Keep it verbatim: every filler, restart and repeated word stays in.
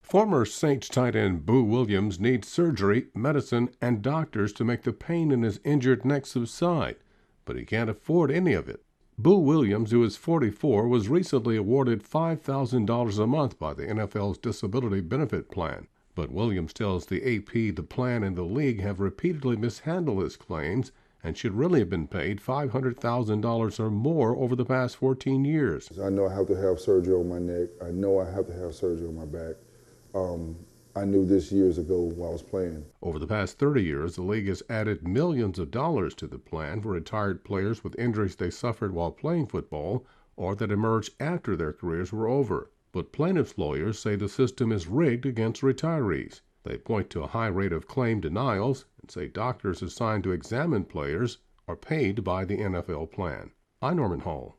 Former Saints tight end Boo Williams needs surgery, medicine, and doctors to make the pain in his injured neck subside, but he can't afford any of it. Boo Williams, who is forty-four, was recently awarded five thousand dollars a month by the N F L's disability benefit plan. But Williams tells the A P the plan and the league have repeatedly mishandled his claims and should really have been paid five hundred thousand dollars or more over the past fourteen years. I know I have to have surgery on my neck. I know I have to have surgery on my back. Um, I knew this years ago while I was playing. Over the past thirty years, the league has added millions of dollars to the plan for retired players with injuries they suffered while playing football or that emerged after their careers were over. But plaintiffs' lawyers say the system is rigged against retirees. They point to a high rate of claim denials and say doctors assigned to examine players are paid by the N F L plan. I'm Norman Hall.